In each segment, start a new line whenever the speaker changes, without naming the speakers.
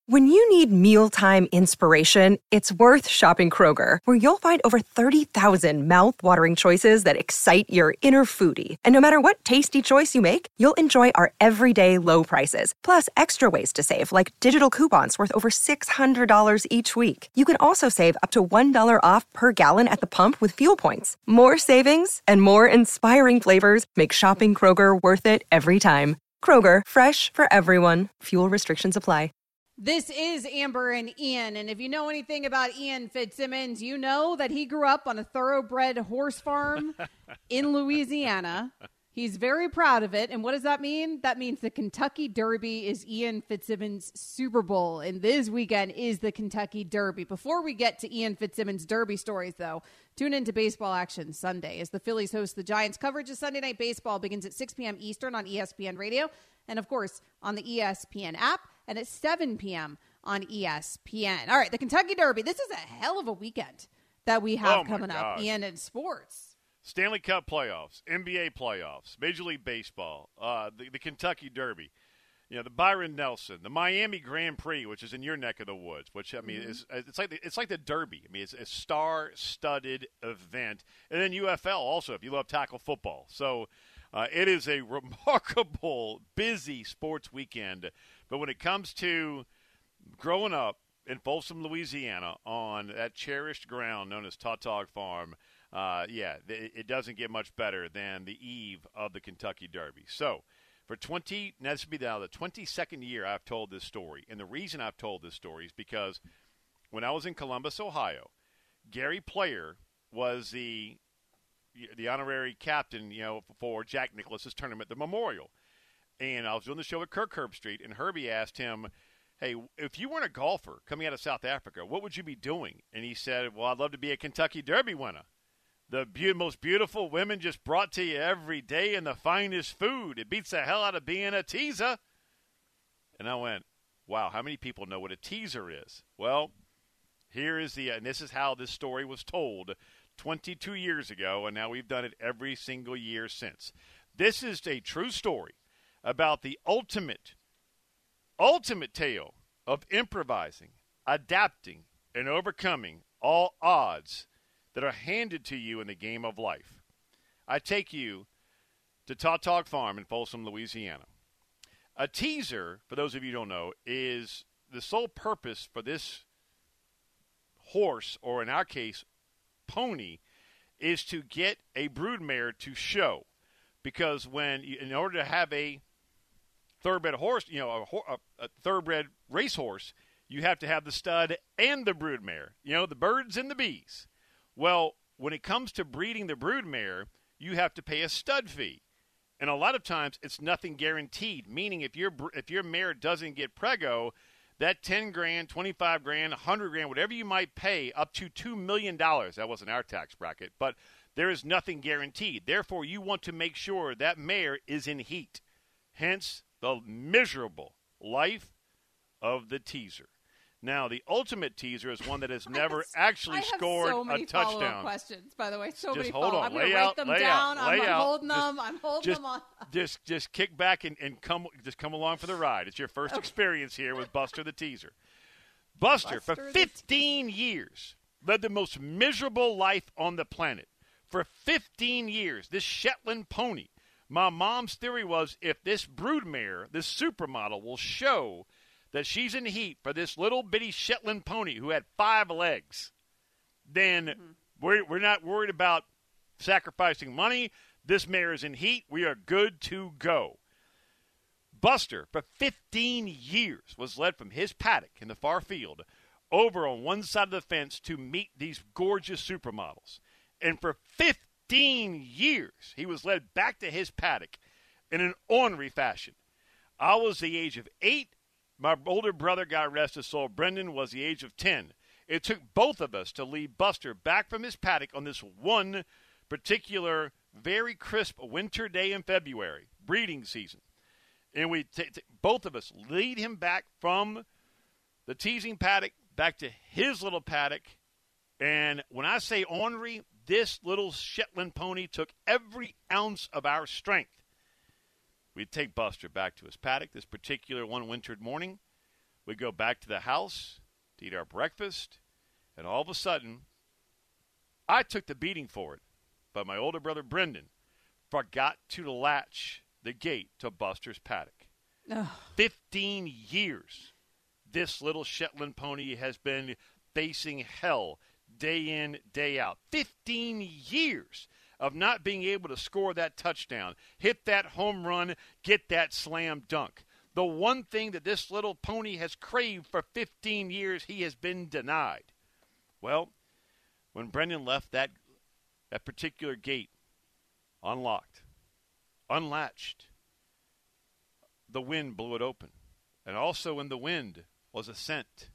When you need mealtime inspiration, it's worth shopping Kroger, where you'll find over 30,000 mouth-watering choices that excite your inner foodie. And no matter what tasty choice you make, you'll enjoy our everyday low prices, plus extra ways to save, like digital coupons worth over $600 each week. You can also save up to $1 off per gallon at the pump with fuel points. More savings and more inspiring flavors make shopping Kroger worth it every time. Kroger, fresh for everyone. Fuel restrictions apply.
This is Amber and Ian, and if you know anything about Ian Fitzsimmons, you know that he grew up on a thoroughbred horse farm in Louisiana. He's very proud of it, and what does that mean? That means the Kentucky Derby is Ian Fitzsimmons' Super Bowl, and this weekend is the Kentucky Derby. Before we get to Ian Fitzsimmons' Derby stories, though, tune into Baseball Action Sunday as the Phillies host the Giants. Coverage of Sunday Night Baseball begins at 6 p.m. Eastern on ESPN Radio, and of course on the ESPN app, and at 7 p.m. on ESPN. All right, the Kentucky Derby. This is a hell of a weekend that we have coming up, Ian, in sports.
Stanley Cup playoffs, NBA playoffs, Major League Baseball, the Kentucky Derby, the Byron Nelson, the Miami Grand Prix, which is in your neck of the woods, which, I mean, it's like the Derby. I mean, it's a star-studded event. And then UFL also, if you love tackle football. So it is a remarkable, busy sports weekend. But when it comes to growing up in Folsom, Louisiana, on that cherished ground known as Tautog Farm, it doesn't get much better than the eve of the Kentucky Derby. So this will be now the 22nd year I've told this story. And the reason I've told this story is because when I was in Columbus, Ohio, Gary Player was the honorary captain, for Jack Nicklaus's tournament, the Memorial. And I was doing the show at Kirk Herbstreit, and Herbie asked him, hey, if you weren't a golfer coming out of South Africa, what would you be doing? And he said, well, I'd love to be a Kentucky Derby winner. The most beautiful women just brought to you every day, and the finest food. It beats the hell out of being a teaser. And I went, wow, how many people know what a teaser is? Well, and this is how this story was told 22 years ago, and now we've done it every single year since. This is a true story about the ultimate tale of improvising, adapting, and overcoming all odds that are handed to you in the game of life. I take you to Tautog Farm in Folsom, Louisiana. A teaser, for those of you who don't know, is the sole purpose for this horse, or in our case, pony, is to get a broodmare to show. Because in order to have a thoroughbred horse, a thoroughbred racehorse, you have to have the stud and the broodmare, the birds and the bees. Well, when it comes to breeding the broodmare, you have to pay a stud fee. And a lot of times it's nothing guaranteed, meaning if your mare doesn't get prego, that 10 grand, 25 grand, 100 grand, whatever you might pay, up to $2 million, that wasn't our tax bracket, but there is nothing guaranteed. Therefore, you want to make sure that mare is in heat. Hence, the miserable life of the teaser. Now, the ultimate teaser is one that has never actually scored
so many
a touchdown.
Follow-up questions, by the way.
Just hold on.
I'm going to write them down. I'm holding them. I'm holding them on.
Just kick back and come along for the ride. It's your first experience here with Buster the Teaser. Buster for 15 years, led the most miserable life on the planet. For 15 years, this Shetland pony, my mom's theory was, if this broodmare, this supermodel, will show that she's in heat for this little bitty Shetland pony who had 5 legs, then we're not worried about sacrificing money. This mare is in heat. We are good to go. Buster, for 15 years, was led from his paddock in the far field over on one side of the fence to meet these gorgeous supermodels. And for 15 years, he was led back to his paddock in an ornery fashion. I was the age of 8. My older brother, God rest his soul, Brendan, was the age of 10. It took both of us to lead Buster back from his paddock on this one particular very crisp winter day in February, breeding season. And we both of us lead him back from the teasing paddock back to his little paddock. And when I say ornery, this little Shetland pony took every ounce of our strength. We'd take Buster back to his paddock this particular one wintered morning. We go back to the house to eat our breakfast, and all of a sudden, I took the beating for it, but my older brother Brendan forgot to latch the gate to Buster's paddock.
Ugh.
15 years this little Shetland pony has been facing hell day in, day out. 15 years of not being able to score that touchdown, hit that home run, get that slam dunk. The one thing that this little pony has craved for 15 years, he has been denied. Well, when Brendan left that particular gate unlocked, unlatched, the wind blew it open. And also in the wind was a scent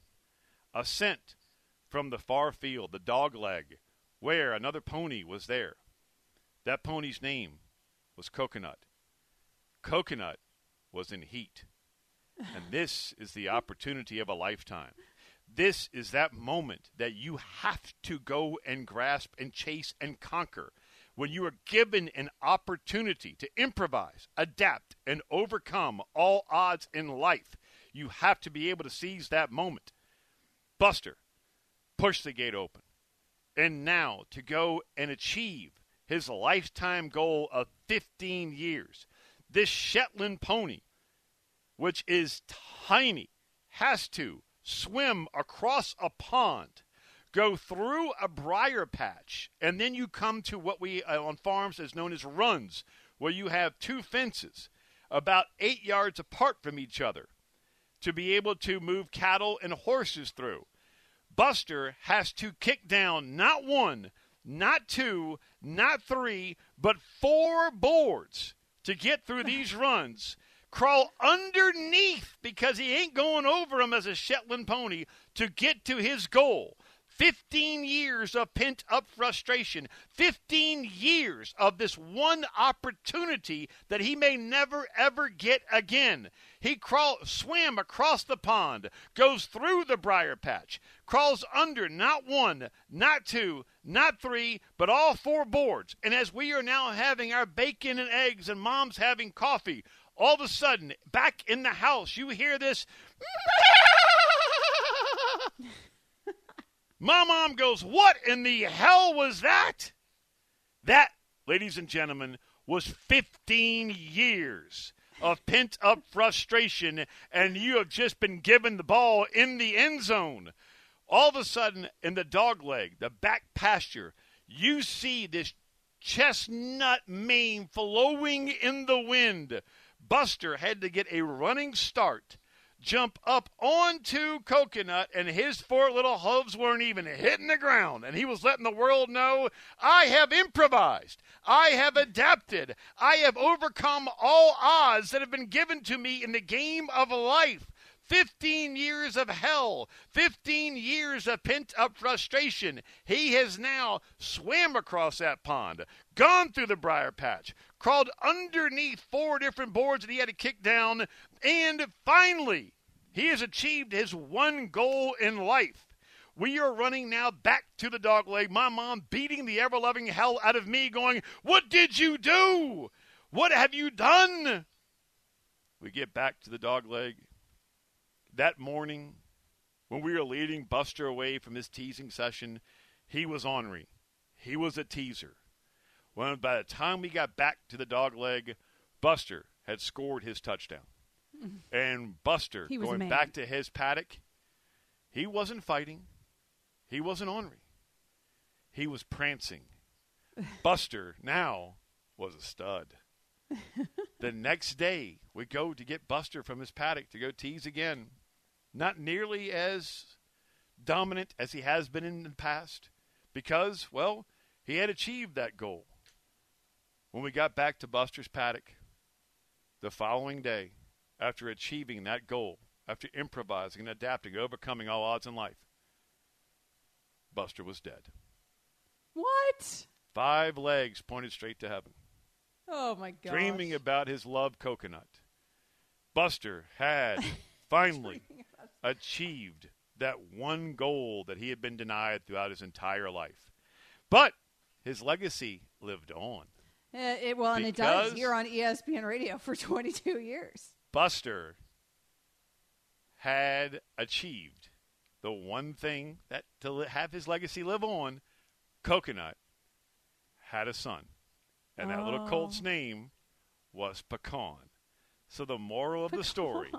from the far field, the dog leg, where another pony was there. That pony's name was Coconut. Coconut was in heat. And this is the opportunity of a lifetime. This is that moment that you have to go and grasp and chase and conquer. When you are given an opportunity to improvise, adapt, and overcome all odds in life, you have to be able to seize that moment. Buster pushed the gate open. And now to go and achieve his lifetime goal of 15 years, this Shetland pony, which is tiny, has to swim across a pond, go through a briar patch, and then you come to what we on farms is known as runs, where you have two fences about 8 yards apart from each other to be able to move cattle and horses through. Buster has to kick down not one, not two, not three, but 4 boards to get through these runs, crawl underneath because he ain't going over them as a Shetland pony to get to his goal. 15 years of pent-up frustration, 15 years of this one opportunity that he may never, ever get again. He swam across the pond, goes through the briar patch, crawls under not one, not two, not three, but all 4 boards. And as we are now having our bacon and eggs and Mom's having coffee, all of a sudden, back in the house, you hear this. My mom goes, "What in the hell was that?" That, ladies and gentlemen, was 15 years of pent-up frustration, and you have just been given the ball in the end zone. All of a sudden, in the dog leg, the back pasture, you see this chestnut mane flowing in the wind. Buster had to get a running start, jump up onto Coconut, and his 4 little hooves weren't even hitting the ground. And he was letting the world know, I have improvised. I have adapted. I have overcome all odds that have been given to me in the game of life. 15 years of hell, 15 years of pent-up frustration. He has now swam across that pond, gone through the briar patch, crawled underneath 4 different boards that he had to kick down, and finally, he has achieved his one goal in life. We are running now back to the dog leg. My mom beating the ever-loving hell out of me, going, "What did you do? What have you done?" We get back to the dog leg. That morning, when we were leading Buster away from his teasing session, he was ornery. He was a teaser. When by the time we got back to the dog leg, Buster had scored his touchdown. And Buster, going back to his paddock, he wasn't fighting. He wasn't ornery. He was prancing. Buster now was a stud. The next day, we go to get Buster from his paddock to go tease again. Not nearly as dominant as he has been in the past because, well, he had achieved that goal. When we got back to Buster's paddock the following day, after achieving that goal, after improvising and adapting, overcoming all odds in life, Buster was dead.
What?
5 legs pointed straight to heaven.
Oh, my gosh.
Dreaming about his loved Coconut. Buster had finally achieved that one goal that he had been denied throughout his entire life. But his legacy lived on.
And it does here on ESPN Radio for 22 years.
Buster had achieved the one thing that to have his legacy live on, Coconut had a son. And that little colt's name was Pecan. So the moral of the story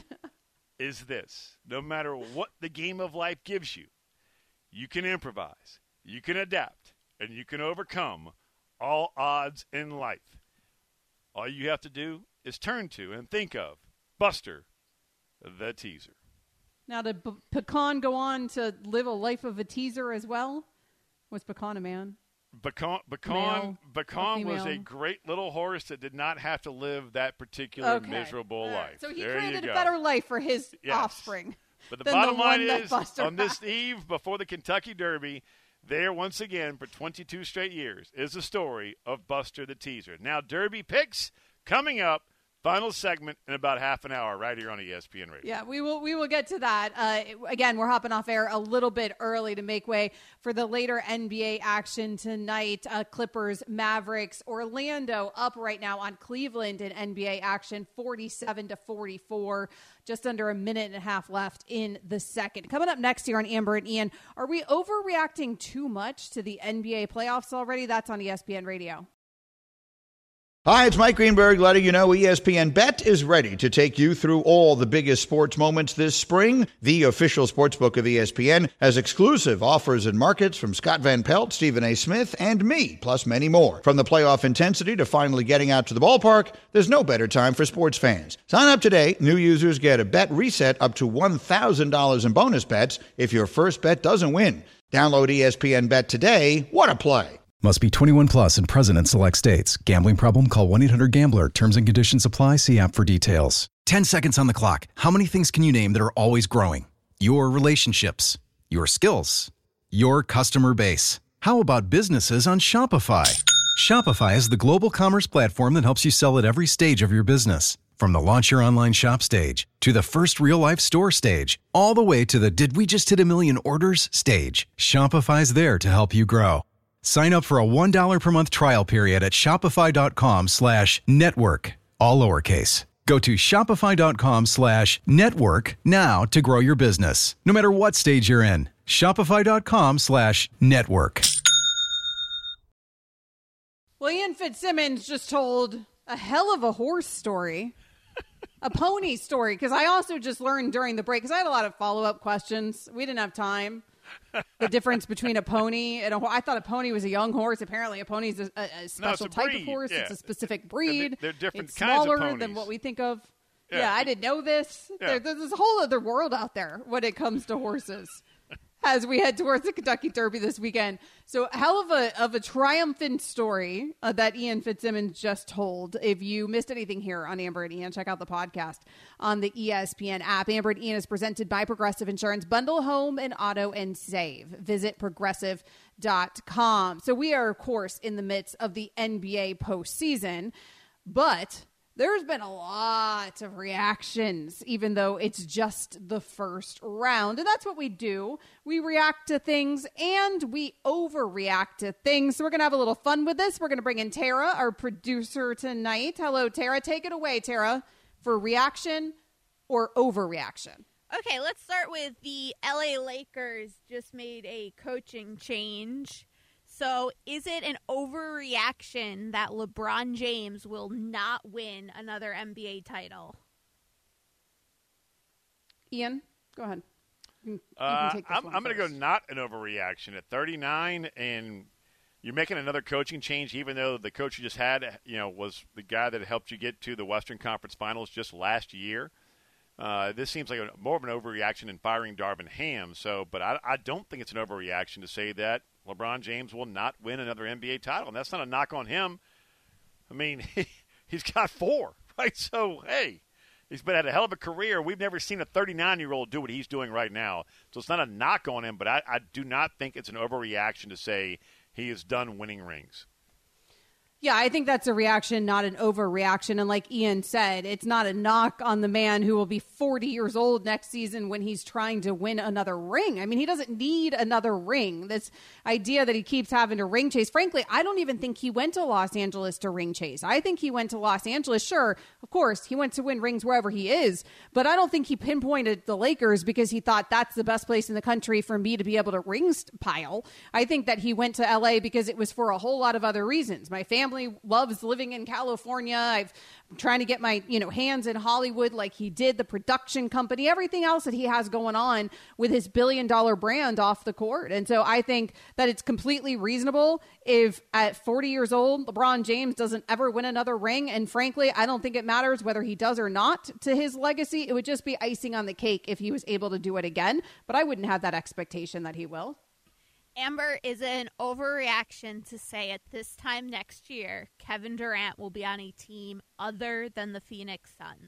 is this. No matter what the game of life gives you, you can improvise, you can adapt, and you can overcome all odds in life. All you have to do is turn to and think of Buster the Teaser.
Now, did Pecan go on to live a life of a teaser as well? Was Pecan a man?
Pecan was a great little horse that did not have to live that particular miserable life.
So he created a better life for his offspring.
But the bottom line is, on this eve before the Kentucky Derby, there once again for 22 straight years is the story of Buster the Teaser. Now, Derby picks coming up. Final segment in about half an hour right here on ESPN Radio.
Yeah, we will get to that. Again, we're hopping off air a little bit early to make way for the later NBA action tonight. Clippers, Mavericks, Orlando up right now on Cleveland in NBA action, 47-44. Just under a minute and a half left in the second. Coming up next here on Amber and Ian, are we overreacting too much to the NBA playoffs already? That's on ESPN Radio.
Hi, it's Mike Greenberg letting you know ESPN Bet is ready to take you through all the biggest sports moments this spring. The official sportsbook of ESPN has exclusive offers and markets from Scott Van Pelt, Stephen A. Smith, and me, plus many more. From the playoff intensity to finally getting out to the ballpark, there's no better time for sports fans. Sign up today. New users get a bet reset up to $1,000 in bonus bets if your first bet doesn't win. Download ESPN Bet today. What a play.
Must be 21 plus and present in select states. Gambling problem? Call 1-800-GAMBLER. Terms and conditions apply. See app for details. 10 seconds on the clock. How many things can you name that are always growing? Your relationships, your skills, your customer base. How about businesses on Shopify? Shopify is the global commerce platform that helps you sell at every stage of your business. From the launch your online shop stage to the first real-life store stage, all the way to the did we just hit a million orders stage. Shopify's there to help you grow. Sign up for a $1 per month trial period at shopify.com/network, all lowercase. Go to shopify.com/network now to grow your business, no matter what stage you're in. Shopify.com/network.
Well, Ian Fitzsimmons just told a hell of a horse story, a pony story, because I also just learned during the break, because I had a lot of follow-up questions. We didn't have time. The difference between a pony and a horse. I thought a pony was a young horse. Apparently, a pony is a special type of horse. Yeah. It's a specific breed.
They're different
it's
kinds
smaller
of ponies
than what we think of. Yeah, I didn't know this. Yeah. There's a whole other world out there when it comes to horses as we head towards the Kentucky Derby this weekend. So hell of a triumphant story that Ian Fitzsimmons just told. If you missed anything here on Amber and Ian, check out the podcast on the ESPN app. Amber and Ian is presented by Progressive Insurance. Bundle home and auto and save. Visit progressive.com. So we are, of course, in the midst of the NBA postseason, but there's been a lot of reactions, even though it's just the first round. And that's what we do. We react to things and we overreact to things. So we're going to have a little fun with this. We're going to bring in Tara, our producer tonight. Hello, Tara. Take it away, Tara, for reaction or overreaction.
Okay, let's start with the LA Lakers just made a coaching change. So is it an overreaction that LeBron James will not win another NBA title?
Ian, go ahead. You can take this
I'm going to go not an overreaction. At 39 and you're making another coaching change, even though the coach you just had, was the guy that helped you get to the Western Conference Finals just last year. This seems like more of an overreaction than firing Darvin Ham. But I don't think it's an overreaction to say that LeBron James will not win another NBA title, and that's not a knock on him. I mean, he's got 4, right? So, hey, he's had a hell of a career. We've never seen a 39-year-old do what he's doing right now. So it's not a knock on him, but I do not think it's an overreaction to say he is done winning rings.
Yeah, I think that's a reaction, not an overreaction. And like Ian said, it's not a knock on the man who will be 40 years old next season when he's trying to win another ring. I mean, he doesn't need another ring. This idea that he keeps having to ring chase, frankly, I don't even think he went to Los Angeles to ring chase. I think he went to Los Angeles. Sure, of course, he went to win rings wherever he is, but I don't think he pinpointed the Lakers because he thought that's the best place in the country for me to be able to rings pile. I think that he went to LA because it was for a whole lot of other reasons. My family loves living in California. I'm trying to get my, hands in Hollywood like he did, the production company, everything else that he has going on with his billion-dollar brand off the court. And so I think that it's completely reasonable if at 40 years old, LeBron James doesn't ever win another ring. And frankly, I don't think it matters whether he does or not to his legacy. It would just be icing on the cake if he was able to do it again. But I wouldn't have that expectation that he will.
Amber, is it an overreaction to say at this time next year, Kevin Durant will be on a team other than the Phoenix Suns?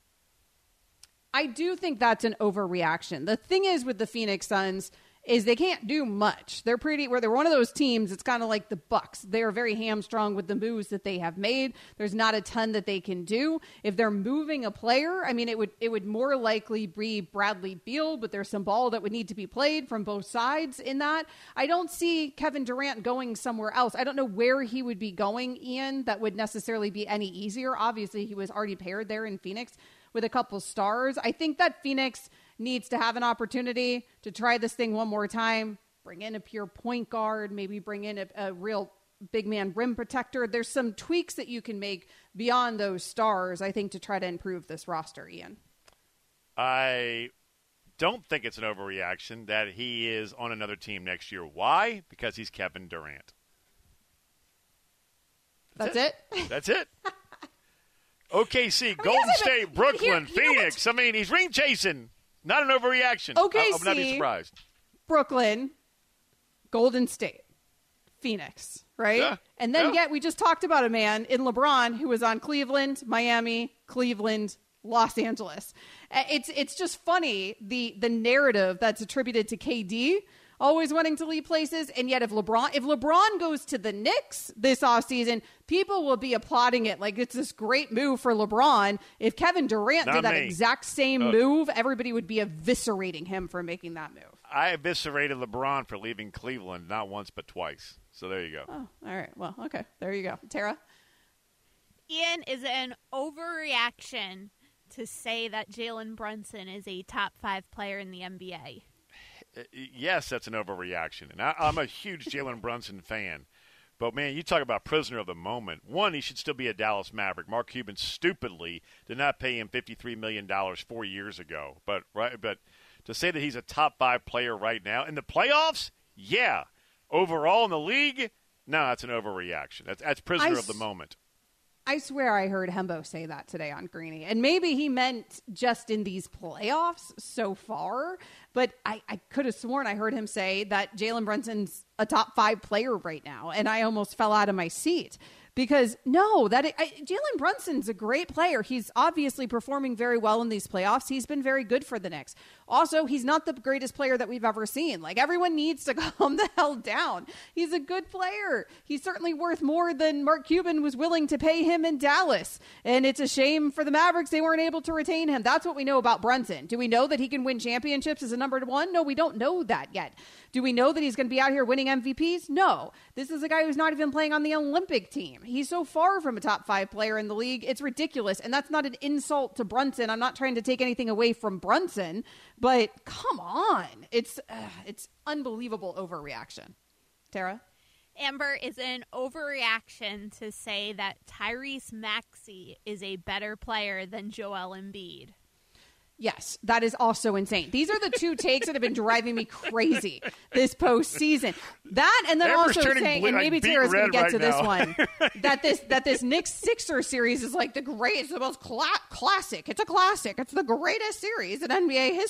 I do think that's an overreaction. The thing is with the Phoenix Suns is they can't do much. They're one of those teams. It's kind of like the Bucks. They are very hamstrung with the moves that they have made. There's not a ton that they can do. If they're moving a player, I mean, it would more likely be Bradley Beal, but there's some ball that would need to be played from both sides in that. I don't see Kevin Durant going somewhere else. I don't know where he would be going, Ian, that would necessarily be any easier. Obviously, he was already paired there in Phoenix with a couple stars. I think that Phoenix needs to have an opportunity to try this thing one more time, bring in a pure point guard, maybe bring in a real big man rim protector. There's some tweaks that you can make beyond those stars, I think, to try to improve this roster, Ian.
I don't think it's an overreaction that he is on another team next year. Why? Because he's Kevin Durant.
That's it?
That's it. OKC, Golden State, Brooklyn, Phoenix. I mean, he's ring chasing. Not an overreaction.
OKC,
I would not be surprised.
Brooklyn, Golden State, Phoenix, right?
Yeah.
And then yet we just talked about a man in LeBron who was on Cleveland, Miami, Cleveland, Los Angeles. It's just funny, the narrative that's attributed to KD always wanting to leave places, and yet if LeBron goes to the Knicks this offseason, people will be applauding it like it's this great move for LeBron. If Kevin Durant did that exact same move, everybody would be eviscerating him for making that move.
I eviscerated LeBron for leaving Cleveland not once but twice. So there you go.
Oh, all right. Well, okay. There you go. Tara?
Ian, is it an overreaction to say that Jalen Brunson is a top 5 player in the NBA?
Yes, that's an overreaction. And I'm a huge Jalen Brunson fan. But, man, you talk about prisoner of the moment. One, he should still be a Dallas Maverick. Mark Cuban stupidly did not pay him $53 million 4 years ago. But to say that he's a top 5 player right now in the playoffs, yeah. Overall in the league, no, that's an overreaction. That's prisoner of the moment.
I swear I heard Hembo say that today on Greeny. And maybe he meant just in these playoffs so far. But I could have sworn I heard him say that Jalen Brunson's a top 5 player right now. And I almost fell out of my seat. Because, no, Jalen Brunson's a great player. He's obviously performing very well in these playoffs. He's been very good for the Knicks. Also, he's not the greatest player that we've ever seen. Like, everyone needs to calm the hell down. He's a good player. He's certainly worth more than Mark Cuban was willing to pay him in Dallas. And it's a shame for the Mavericks they weren't able to retain him. That's what we know about Brunson. Do we know that he can win championships as a number 1? No, we don't know that yet. Do we know that he's going to be out here winning MVPs? No. This is a guy who's not even playing on the Olympic team. He's so far from a top 5 player in the league. It's ridiculous. And that's not an insult to Brunson. I'm not trying to take anything away from Brunson, but come on. It's unbelievable overreaction. Tara?
Amber, is it an overreaction to say that Tyrese Maxey is a better player than Joel Embiid?
Yes, that is also insane. These are the two takes that have been driving me crazy this postseason. That, and then
Amber's
also saying, and maybe Tara's going to get to this one, that this Knicks-Sixers series is like the greatest, the most classic. It's a classic. It's the greatest series in NBA history.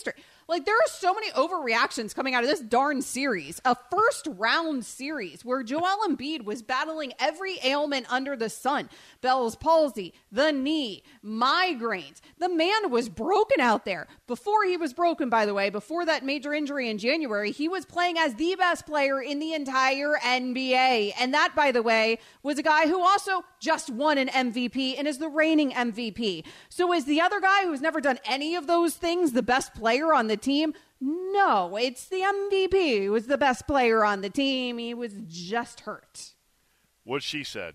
Like, there are so many overreactions coming out of this darn series. A first-round series where Joel Embiid was battling every ailment under the sun. Bell's palsy, the knee, migraines. The man was broken out there. Before he was broken, by the way, before that major injury in January, he was playing as the best player in the entire NBA. And that, by the way, was a guy who also just won an MVP and is the reigning MVP. So is the other guy who's never done any of those things the best player on the team? No, it's the MVP who was the best player on the team. He was just hurt.
What she said.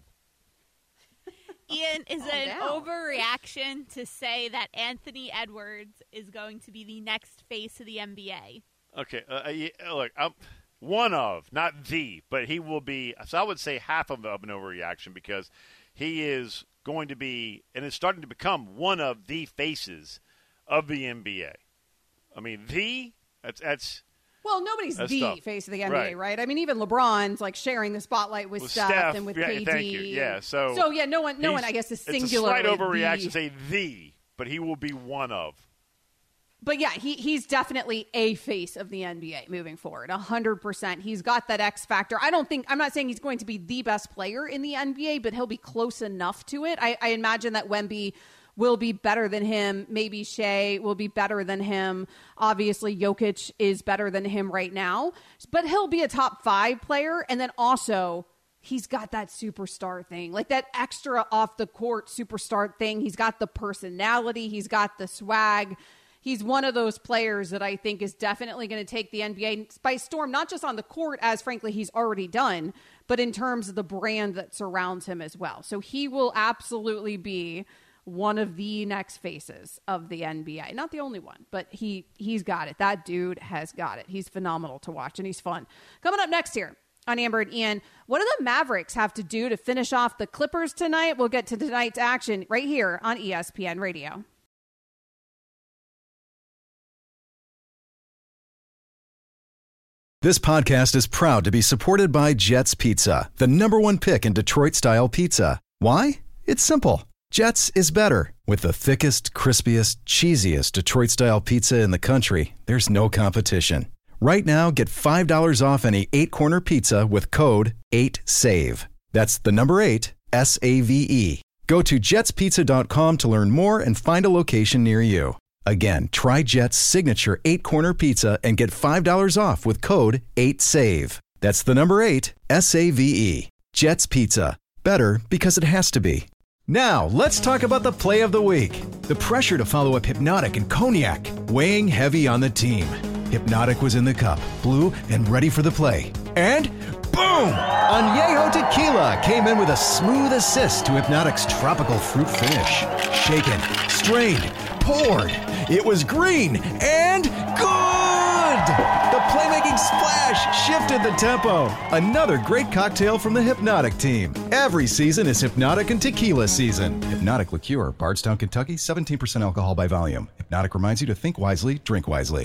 Ian, is it an overreaction to say that Anthony Edwards is going to be the next face of the NBA?
Okay, look, one of, not the, but he will be, so I would say half of an overreaction because he is going to be, and is starting to become one of the faces of the NBA. I mean, that's
well, nobody's the
tough.
face of the NBA, right? I mean, even LeBron's like sharing the spotlight with Steph and with KD.
Thank you. Yeah, so
yeah, no one, I guess, is singular.
It's a slight overreaction to say the, but he will be one of.
But yeah, he's definitely a face of the NBA moving forward, 100%. He's got that X factor. I'm not saying he's going to be the best player in the NBA, but he'll be close enough to it. I imagine that Wemby will be better than him. Maybe Shea will be better than him. Obviously, Jokic is better than him right now. But he'll be a top 5 player. And then also, he's got that superstar thing, like that extra off-the-court superstar thing. He's got the personality. He's got the swag. He's one of those players that I think is definitely going to take the NBA by storm, not just on the court, as frankly he's already done, but in terms of the brand that surrounds him as well. So he will absolutely be one of the next faces of the NBA. Not the only one, but he's got it. That dude has got it. He's phenomenal to watch, and he's fun. Coming up next here on Amber and Ian, what do the Mavericks have to do to finish off the Clippers tonight? We'll get to tonight's action right here on ESPN Radio.
This podcast is proud to be supported by Jets Pizza, the #1 pick in Detroit-style pizza. Why? It's simple. Jets is better. With the thickest, crispiest, cheesiest Detroit-style pizza in the country, there's no competition. Right now, get $5 off any 8-corner pizza with code 8SAVE. That's the number 8, S-A-V-E. Go to jetspizza.com to learn more and find a location near you. Again, try Jet's signature 8-corner pizza and get $5 off with code 8SAVE. That's the number 8, S-A-V-E. Jet's Pizza. Better because it has to be. Now, let's talk about the play of the week. The pressure to follow up Hypnotic and Cognac, weighing heavy on the team. Hypnotic was in the cup, blue, and ready for the play. And boom! Añejo Tequila came in with a smooth assist to Hypnotic's tropical fruit finish. Shaken, strained, poured. It was green and good! The playmaking splash shifted the tempo. Another great cocktail from the Hypnotic team. Every season is Hypnotic and Tequila season. Hypnotic Liqueur, Bardstown, Kentucky, 17% alcohol by volume. Hypnotic reminds you to think wisely, drink wisely.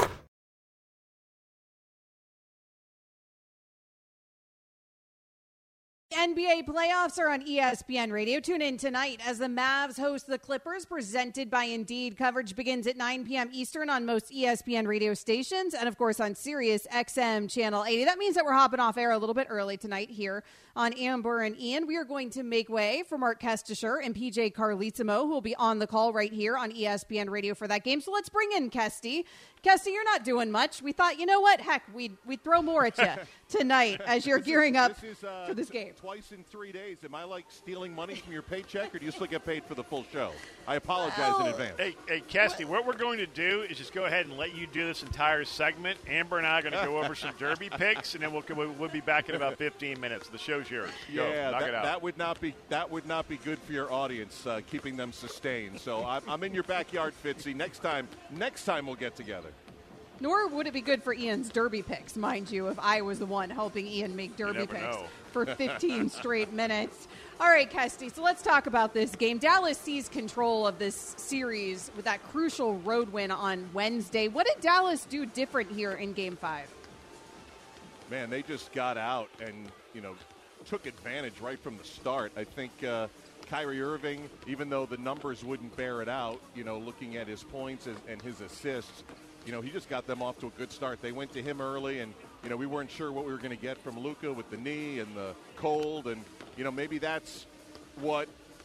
NBA playoffs are on ESPN Radio. Tune in tonight as the Mavs host the Clippers, presented by Indeed. Coverage begins at 9 p.m. Eastern on most ESPN radio stations and, of course, on Sirius XM Channel 80. That means that we're hopping off air a little bit early tonight here on Amber and Ian. We are going to make way for Mark Kestisher and PJ Carlissimo, who will be on the call right here on ESPN Radio for that game. So let's bring in Kesty. Kesty, you're not doing much. We thought, you know what? Heck, we'd throw more at you tonight as you're gearing up for this game.
Twice in 3 days. Am I like stealing money from your paycheck, or do you still get paid for the full show? I apologize in advance.
Hey, Kesty, what we're going to do is just go ahead and let you do this entire segment. Amber and I are going to go over some Derby picks, and then we'll be back in about 15 minutes. The show's yours. Go, knock it out.
That would not be good for your audience, keeping them sustained. So I'm in your backyard, Fitzy. Next time we'll get together.
Nor would it be good for Ian's Derby picks, mind you, if I was the one helping Ian make Derby picks for 15 straight minutes. All right, Kesty, so let's talk about this game. Dallas seized control of this series with that crucial road win on Wednesday. What did Dallas do different here in Game 5?
Man, they just got out and, took advantage right from the start. I think Kyrie Irving, even though the numbers wouldn't bear it out, looking at his points and his assists, he just got them off to a good start. They went to him early, and, we weren't sure what we were going to get from Luka with the knee and the cold. And, maybe that's what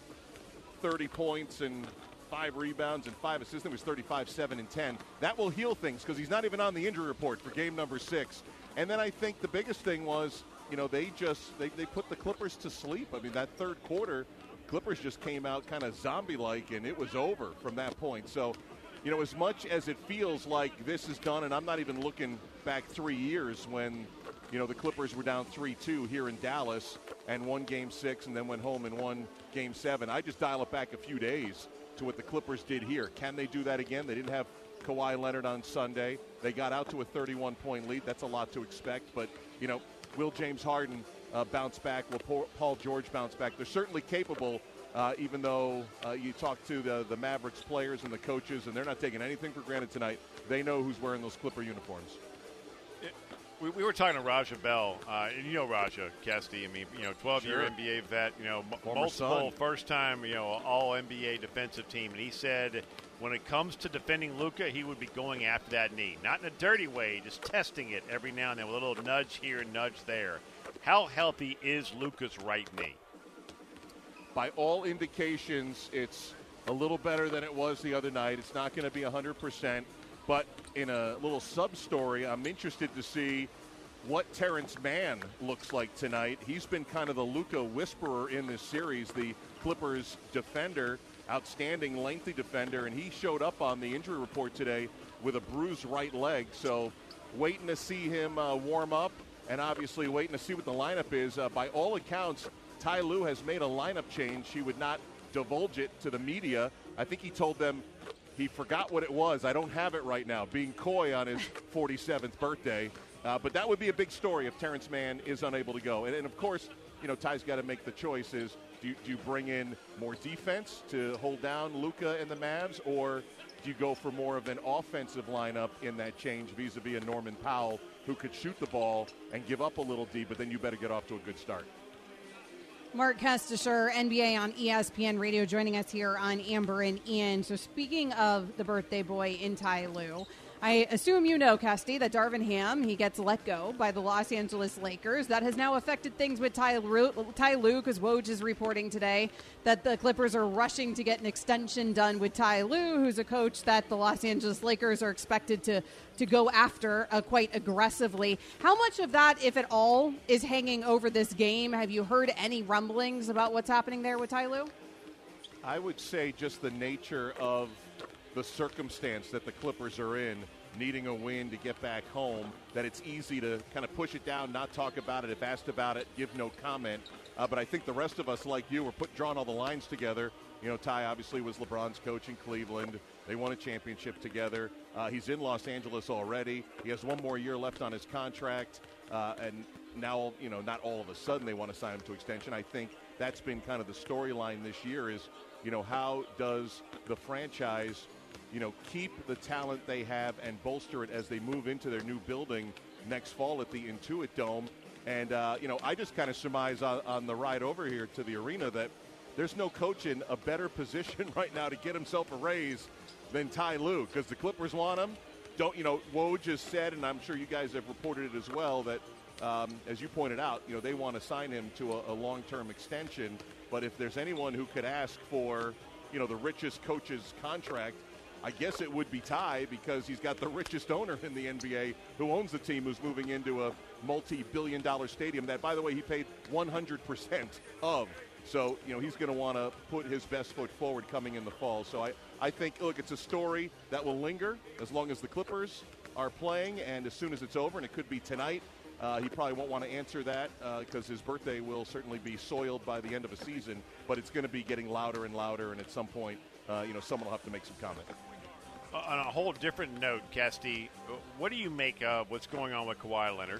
30 points and 5 rebounds and 5 assists. It was 35, 7, and 10. That will heal things because he's not even on the injury report for game number 6. And then I think the biggest thing was, they put the Clippers to sleep. I mean, that third quarter, Clippers just came out kind of zombie-like, and it was over from that point. So, as much as it feels like this is done, and I'm not even looking back 3 years when, the Clippers were down 3-2 here in Dallas and won Game 6 and then went home and won Game 7. I just dial it back a few days to what the Clippers did here. Can they do that again? They didn't have Kawhi Leonard on Sunday. They got out to a 31-point lead. That's a lot to expect. But, will James Harden bounce back? Will Paul George bounce back? They're certainly capable, even though you talk to the Mavericks players and the coaches, and they're not taking anything for granted tonight. They know who's wearing those Clipper uniforms.
We were talking to Raja Bell, and Raja Kesty. I mean, 12-year
Sure.
NBA vet, multiple
son.
first-time, all-NBA defensive team. And he said when it comes to defending Luka, he would be going after that knee. Not in a dirty way, just testing it every now and then with a little nudge here and nudge there. How healthy is Luka's right knee?
By all indications, it's a little better than it was the other night. It's not going to be 100%. But in a little sub-story, I'm interested to see what Terrence Mann looks like tonight. He's been kind of the Luka whisperer in this series, the Clippers defender, outstanding lengthy defender, and he showed up on the injury report today with a bruised right leg. So waiting to see him warm up, and obviously waiting to see what the lineup is. By all accounts, Ty Lue has made a lineup change. He would not divulge it to the media. I think he told them he forgot what it was. I don't have it right now, being coy on his 47th birthday. But that would be a big story if Terrence Mann is unable to go. And of course, Ty's got to make the choice is, do you bring in more defense to hold down Luka and the Mavs, or do you go for more of an offensive lineup in that change vis-a-vis a Norman Powell who could shoot the ball and give up a little D, but then you better get off to a good start?
Mark Kestisher, NBA on ESPN Radio, joining us here on Amber and Ian. So speaking of the birthday boy in Ty Lue, I assume you know, Kesty, that Darvin Ham, he gets let go by the Los Angeles Lakers. That has now affected things with Ty Lue, because Woj is reporting today that the Clippers are rushing to get an extension done with Ty Lue, who's a coach that the Los Angeles Lakers are expected to go after quite aggressively. How much of that, if at all, is hanging over this game? Have you heard any rumblings about what's happening there with Ty Lue?
I would say just the nature of the circumstance that the Clippers are in, needing a win to get back home, that it's easy to kind of push it down, not talk about it. If asked about it, give no comment. But I think the rest of us, like you, were drawing all the lines together. Ty obviously was LeBron's coach in Cleveland. They won a championship together. He's in Los Angeles already. He has one more year left on his contract. And now, not all of a sudden they want to sign him to extension. I think that's been kind of the storyline this year is, how does the franchise keep the talent they have and bolster it as they move into their new building next fall at the Intuit Dome. And, I just kind of surmise on the ride over here to the arena that there's no coach in a better position right now to get himself a raise than Ty Lue, because the Clippers want him. Woj just said, and I'm sure you guys have reported it as well, that as you pointed out, they want to sign him to a long-term extension. But if there's anyone who could ask for, the richest coach's contract, I guess it would be Ty, because he's got the richest owner in the NBA who owns the team, who's moving into a multi-billion-dollar stadium that, by the way, he paid 100% of. So, he's going to want to put his best foot forward coming in the fall. So I think, look, it's a story that will linger as long as the Clippers are playing, and as soon as it's over, and it could be tonight, he probably won't want to answer that because his birthday will certainly be soiled by the end of a season, but it's going to be getting louder and louder, and at some point, someone will have to make some comment.
On a whole different note, Kesty, what do you make of what's going on with Kawhi Leonard?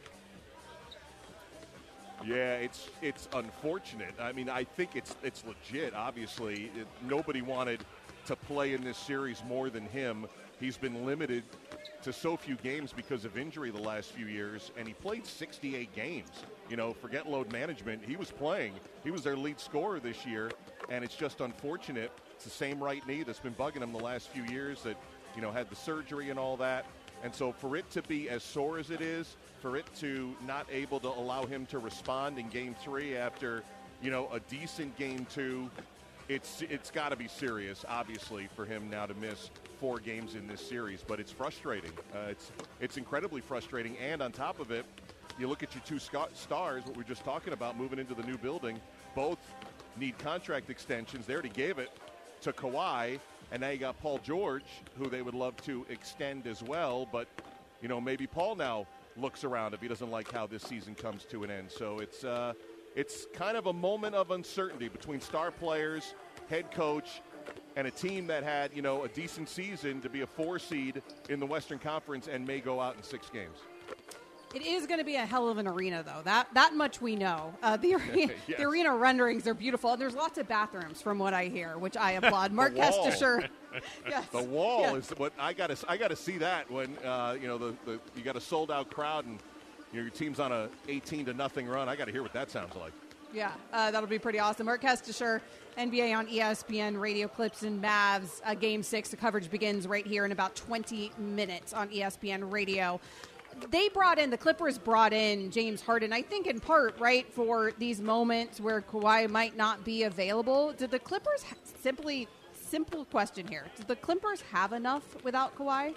Yeah, it's unfortunate. I mean, I think it's legit. Obviously, nobody wanted to play in this series more than him. He's been limited to so few games because of injury the last few years, and he played 68 games. Forget load management. He was playing. He was their lead scorer this year, and it's just unfortunate. It's the same right knee that's been bugging him the last few years that, had the surgery and all that. And so for it to be as sore as it is, for it to not able to allow him to respond in Game 3 after, a decent Game 2, it's got to be serious, obviously, for him now to miss 4 games in this series. But it's frustrating. It's incredibly frustrating. And on top of it, you look at your 2 stars, what we were just talking about, moving into the new building, both need contract extensions. They already gave it to Kawhi, and now you got Paul George, who they would love to extend as well. But, maybe Paul now looks around if he doesn't like how this season comes to an end. So it's kind of a moment of uncertainty between star players, head coach, and a team that had, a decent season to be a 4 seed in the Western Conference and may go out in 6 games.
It is going to be a hell of an arena, though. That much we know. The arena renderings are beautiful, and there's lots of bathrooms, from what I hear, which I applaud. Mark Kestisher. Yes.
The wall is what I got to see that when you got a sold out crowd and your team's on a 18-0 run. I got to hear what that sounds like.
Yeah, that'll be pretty awesome. Mark Kestisher, NBA on ESPN, Radio Clips and Mavs, Game 6. The coverage begins right here in about 20 minutes on ESPN Radio. The Clippers brought in James Harden, I think in part, right, for these moments where Kawhi might not be available. Did the Clippers simple question here, did the Clippers have enough without Kawhi?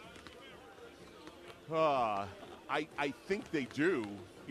I think they do.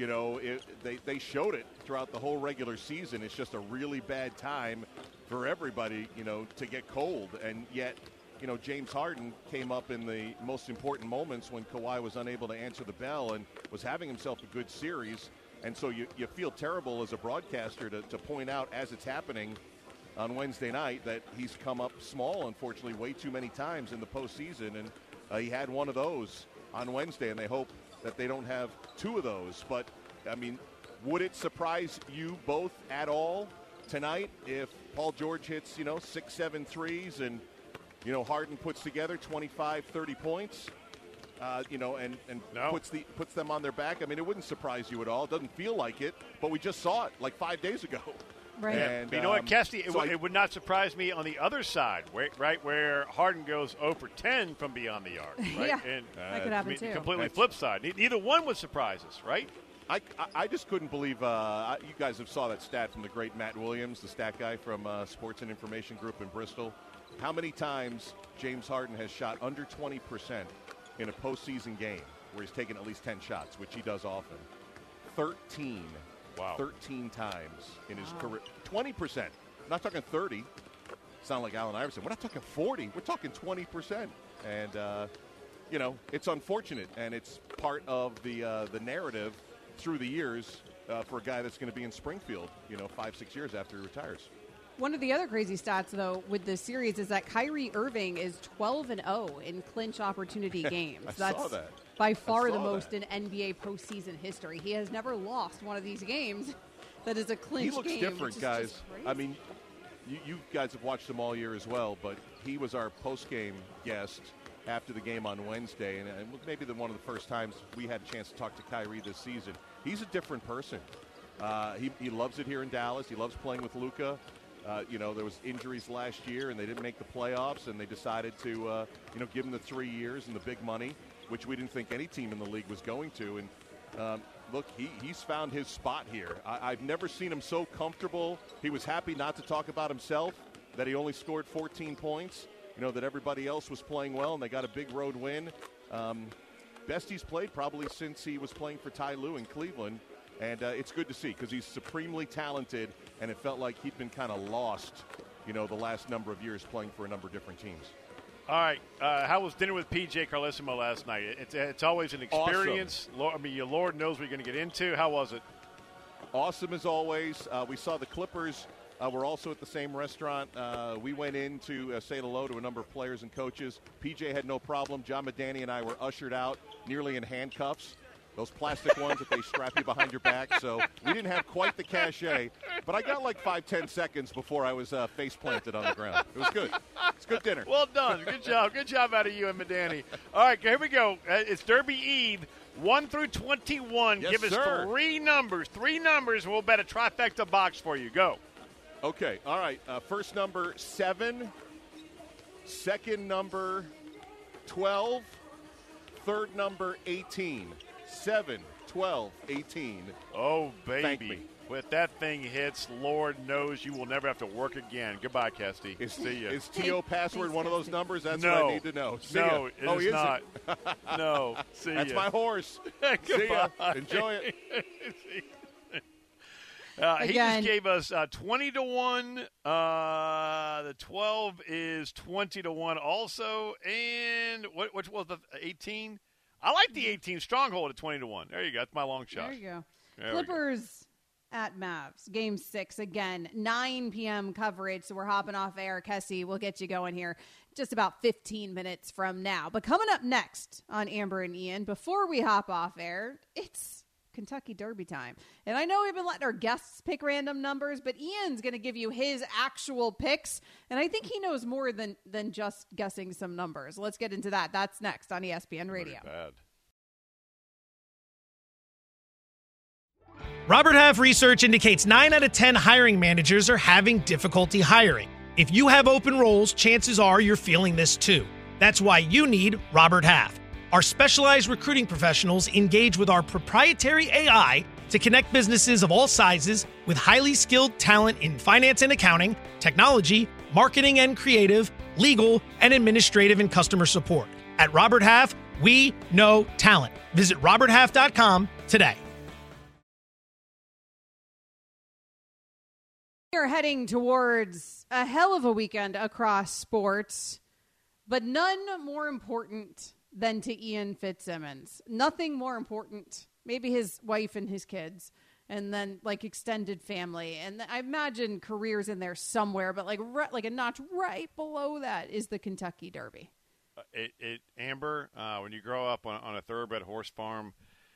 They showed it throughout the whole regular season. It's just a really bad time for everybody, to get cold. And yet, James Harden came up in the most important moments when Kawhi was unable to answer the bell and was having himself a good series. And so you feel terrible as a broadcaster to point out as it's happening on Wednesday night that he's come up small, unfortunately, way too many times in the postseason. And he had one of those on Wednesday, and they hope that they don't have 2 of those. But, I mean, would it surprise you both at all tonight if Paul George hits, 6-7 threes and, Harden puts together 25, 30 points, and puts them on their back? I mean, it wouldn't surprise you at all. It doesn't feel like it, but we just saw it like 5 days ago.
Right.
And, you know what, Kesty, it would not surprise me on the other side, where Harden goes 0 for 10 from beyond the arc. Right?
Yeah,
and,
that could happen too.
Completely flip side. Neither one would surprise us, right?
I just couldn't believe you guys have saw that stat from the great Matt Williams, the stat guy from Sports and Information Group in Bristol. How many times James Harden has shot under 20% in a postseason game where he's taken at least 10 shots, which he does often? 13.
Wow.
13 times in his career. 20%. I'm not talking 30. Sound like Allen Iverson. We're not talking 40. We're talking 20%. And, it's unfortunate, and it's part of the narrative through the years for a guy that's going to be in Springfield, 5-6 years after he retires.
One of the other crazy stats, though, with this series is that Kyrie Irving is 12-0 in clinch opportunity games.
Saw that.
By far the most in NBA postseason history. He has never lost one of these games that is a clinch game.
He looks different, guys. I mean, you guys have watched him all year as well, but he was our post-game guest after the game on Wednesday, and maybe one of the first times we had a chance to talk to Kyrie this season. He's a different person. He loves it here in Dallas. He loves playing with Luka. There was injuries last year, and they didn't make the playoffs, and they decided to, give him the 3 years and the big money, which we didn't think any team in the league was going to. And look, he's found his spot here. I've never seen him so comfortable. He was happy not to talk about himself, that he only scored 14 points, that everybody else was playing well, and they got a big road win. Best he's played probably since he was playing for Ty Lue in Cleveland. And it's good to see because he's supremely talented, and it felt like he'd been kind of lost, the last number of years playing for a number of different teams.
All right. How was dinner with PJ Carlesimo last night? It's always an experience. Awesome. Your Lord knows what you're going to get into. How was it?
Awesome as always. We saw the Clippers. We're also at the same restaurant. We went in to say hello to a number of players and coaches. PJ had no problem. John Madani and I were ushered out nearly in handcuffs. Those plastic ones that they strap you behind your back. So we didn't have quite the cachet, but I got like 5-10 seconds before I was face planted on the ground. It was good. It's good dinner.
Well done. Good job. Good job out of you and Madani. All right, here we go. It's Derby Eve, 1 through 21.
Yes,
Give us
sir.
three numbers. And we'll bet a trifecta box for you. Go.
Okay. All right. First number 7. Second number 12. third number 18. 7, 12, 18.
Oh,
Thank me.
baby. When that thing hits, Lord knows you will never have to work again. Goodbye, Kesty. See ya.
Is TO password one of those numbers? That's
No.
what I need to know. See
No,
ya.
it is not. No. See
That's
ya.
my horse. See ya.
Goodbye.
Enjoy it.
He
Again.
just gave us 20 to 1. The 12 is 20 to 1 also. And which was the 18? I like the 18 stronghold at 20 to 1. There you go. That's my long shot.
There you go.
There we go.
Clippers at Mavs, Game 6 again, 9 p.m. coverage. So we're hopping off air. Kessie, we'll get you going here just about 15 minutes from now. But coming up next on Amber and Ian, before we hop off air, it's Kentucky Derby time. And I know we've been letting our guests pick random numbers, but Ian's going to give you his actual picks. And I think he knows more than just guessing some numbers. Let's get into that. That's next on ESPN Radio.
Pretty bad.
Robert Half research indicates 9 out of 10 hiring managers are having difficulty hiring. If you have open roles, chances are you're feeling this too. That's why you need Robert Half. Our specialized recruiting professionals engage with our proprietary AI to connect businesses of all sizes with highly skilled talent in finance and accounting, technology, marketing and creative, legal, and administrative and customer support. At Robert Half, we know talent. Visit roberthalf.com today.
We are heading towards a hell of a weekend across sports, but none more important than to Ian Fitzsimmons. Nothing more important. Maybe his wife and his kids, and then like extended family. And I imagine careers in there somewhere, but like a notch right below that is the Kentucky Derby.
Amber, when you grow up on a thoroughbred horse farm,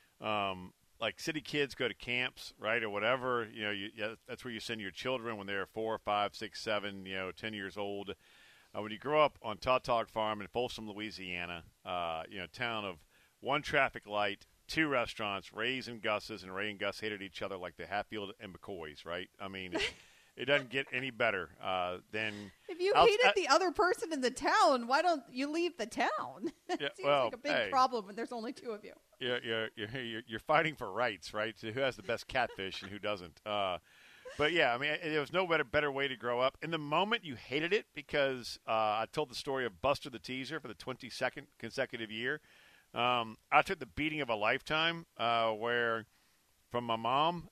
like city kids go to camps, right, or whatever. That's where you send your children when they're 4, 5, 6, 7, 10 years old. When you grow up on Tautog Farm in Folsom, Louisiana, town of one traffic light, 2 restaurants, Ray's and Gus's, and Ray and Gus hated each other like the Hatfield and McCoys, right? I mean, it doesn't get any better than.
If you hated the other person in the town, why don't you leave the town? It seems like a big problem when there's only 2 of you.
You're fighting for rights, right? So who has the best catfish and who doesn't? But yeah, I mean, there was no better way to grow up. In the moment, you hated it because I told the story of Buster the Teaser for the 22nd consecutive year. I took the beating of a lifetime where, from my mom,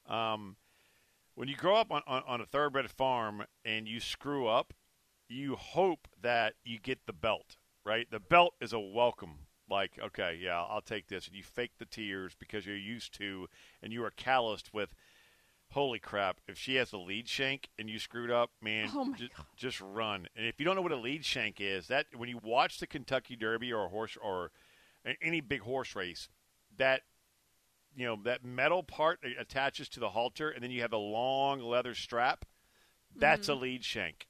when you grow up on a thoroughbred farm and you screw up, you hope that you get the belt, right? The belt is a welcome. Like, okay, yeah, I'll take this. And you fake the tears because you're used to and you are calloused with, holy crap, if she has a lead shank and you screwed up, man, just run. And if you don't know what a lead shank is, that when you watch the Kentucky Derby or a horse or any big horse race, that that metal part attaches to the halter and then you have a long leather strap, that's a lead shank.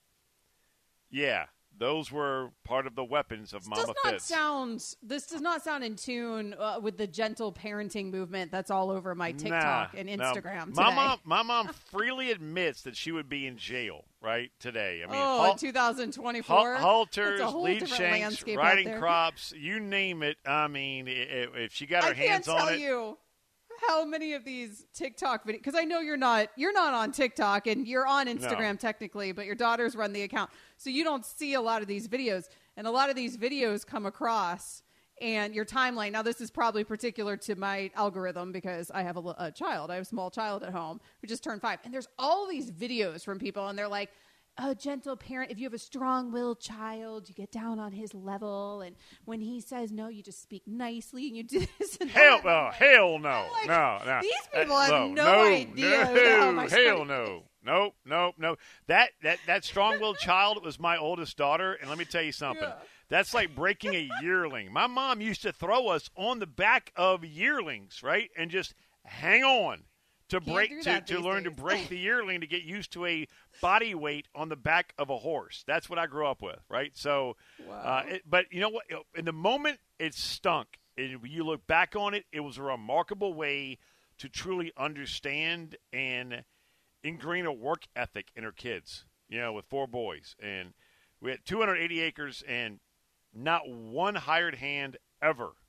Yeah. Those were part of the weapons of Mama Fitz.
This does not sound in tune with the gentle parenting movement that's all over my TikTok and Instagram today.
My mom freely admits that she would be in jail right today. I mean,
in 2024,
halters, lead shanks, riding crops, you name it. I mean, if she got her hands on it. I can't tell
you how many of these TikTok videos, because I know you're not on TikTok and you're on Instagram technically, but your daughters run the account. So you don't see a lot of these videos, and a lot of these videos come across and your timeline. Now, this is probably particular to my algorithm because I have a child. I have a small child at home who just turned 5. And there's all these videos from people, and they're like, a gentle parent, if you have a strong-willed child, you get down on his level, and when he says no, you just speak nicely, and you do this and
hell
that.
No.
These people have no idea.
Hell no. Nope. That strong-willed child was my oldest daughter, and let me tell you something. Yeah. That's like breaking a yearling. My mom used to throw us on the back of yearlings, right, and just hang on. To learn to break the yearling to get used to a body weight on the back of a horse. That's what I grew up with, right? So, but you know what? In the moment, it stunk. And when you look back on it, it was a remarkable way to truly understand and ingrain a work ethic in her kids, with 4 boys. And we had 280 acres and not one hired hand ever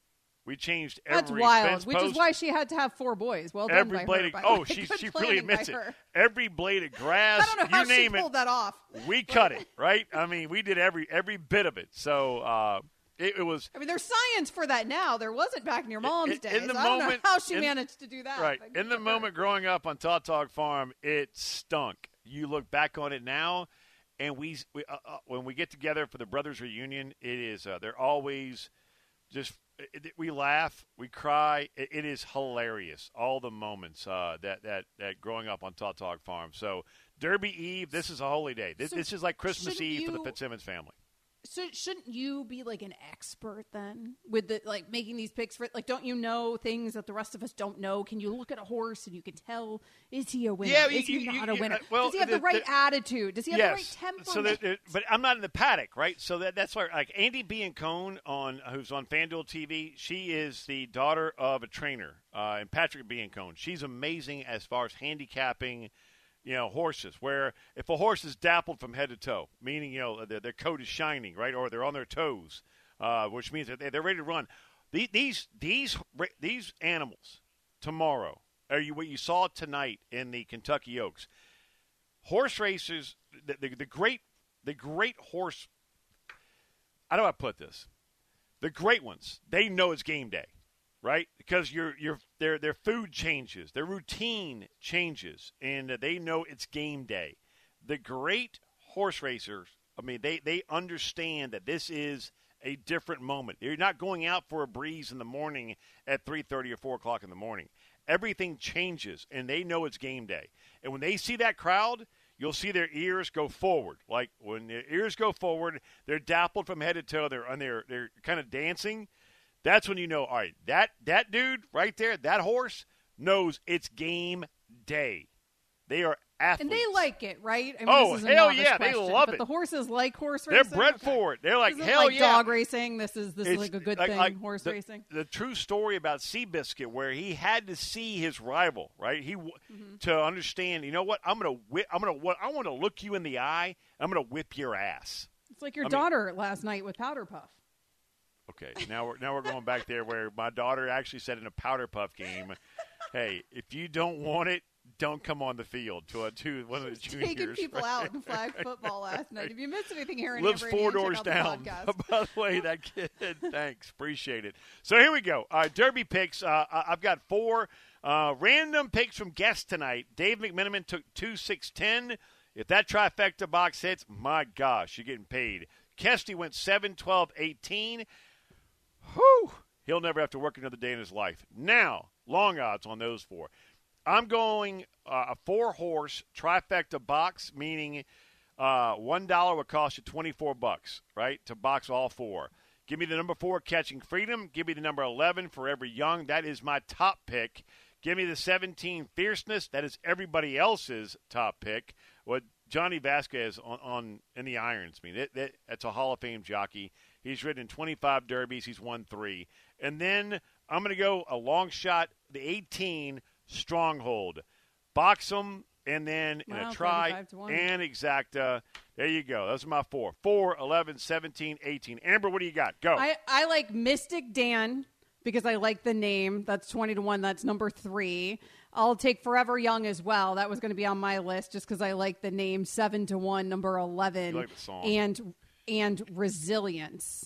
We changed every
That's wild,
fence
which
post.
is why she had to have 4 boys. Well done
Every
by
blade
her.
of,
by the
oh,
way.
she
Good
really
planning by
admits it.
her.
Every blade of grass,
I don't know how
you name
she pulled that off.
we cut it, right? I mean, we did every bit of it. So it was.
I mean, there's science for that now. There wasn't back in your mom's days.
In the
I don't know
moment,
how she managed to do that.
Right.
but good
In the
for
moment
her.
growing up on Tautog Farm, it stunk. You look back on it now, and when we get together for the brothers reunion, it is they're always just we laugh, we cry. It is hilarious. All the moments that growing up on Tautog Farm. So Derby Eve, this is a holy day. This is like Christmas Eve for the Fitzsimmons family.
So shouldn't you be like an expert then with the making these picks for don't you know things that the rest of us don't know? Can you look at a horse and you can tell, is he a winner?
Yeah,
is he not a winner?
well,
does he have the right attitude? Does he have the right temperament?
So but I'm not in the paddock, right? So that's why Andy Biancone who's on FanDuel TV, she is the daughter of a trainer, and Patrick Biancone. She's amazing as far as handicapping horses, where if a horse is dappled from head to toe, meaning, their coat is shining, right, or they're on their toes, which means that they're ready to run. These animals tomorrow are what you saw tonight in the Kentucky Oaks. Horse racers, the great horse, how do I put this? The great ones, they know it's game day. Right, because their food changes, their routine changes, and they know it's game day. The great horse racers, I mean, they understand that this is a different moment. You're not going out for a breeze in the morning at 3:30 or 4 o'clock in the morning. Everything changes, and they know it's game day. And when they see that crowd, you'll see their ears go forward. Like when their ears go forward, they're dappled from head to toe. They're kind of dancing. That's when you know, all right, that dude right there, that horse knows it's game day. They are athletes.
And they like it, right? I mean,
oh,
this is a
hell
novice
yeah,
question,
they love
but
it.
The horses like horse
They're
racing.
bred for it. They're like,
this
hell
like
yeah.
dog racing. This is like a good thing, horse racing.
The true story about Seabiscuit, where he had to see his rival, right? To understand, you know what? I want to look you in the eye. I'm going to whip your ass.
It's like your daughter last night with Powder Puff.
Okay, now we're going back there where my daughter actually said in a Powder Puff game, "Hey, if you don't want it, don't come on the field." To one of the juniors,
taking people out in flag football last night. If you missed anything here in
lives
Amber
4
Indian,
doors
check out
down.
the podcast.
By the way, that kid, thanks, appreciate it. So here we go. Derby picks. I've got 4 random picks from guests tonight. Dave McMenamin took 2, 6, 10. If that trifecta box hits, my gosh, you're getting paid. Kesty went 7, 12, 18. Whew! He'll never have to work another day in his life. Now, long odds on those 4. I'm going a 4-horse trifecta box, meaning $1 would cost you $24, right, to box all 4. Give me the number 4, Catching Freedom. Give me the number 11, Forever Young. That is my top pick. Give me the 17, Fierceness. That is everybody else's top pick. What Johnny Vasquez on in the irons. I mean, that's a Hall of Fame jockey. He's ridden in 25 derbies. He's won 3. And then I'm going to go a long shot, the 18, Stronghold. Box them, and then in a try and exacta. There you go. Those are my 4. 4, 11, 17, 18. Amber, what do you got? Go.
I like Mystic Dan because I like the name. That's 20-1. That's number 3. I'll take Forever Young as well. That was going to be on my list just because I like the name. 7-1, number 11.
You like the song.
And Resilience,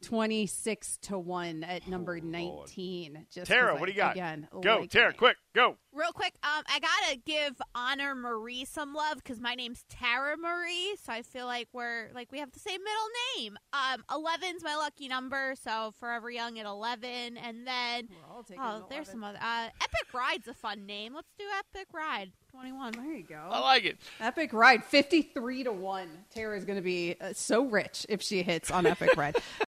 26-1 at number 19. Just
Tara, what do you got?
Again,
go,
like
Tara, quick, go.
Real quick, I gotta give Honor Marie some love because my name's Tara Marie, so I feel like we have the same middle name. 11's my lucky number, so Forever Young at 11, and then there's some other. Epic Ride's a fun name. Let's do Epic Ride 21.
There you go.
I like it.
Epic Ride 53-1. Tara's going to be so rich if she hits on Epic Ride.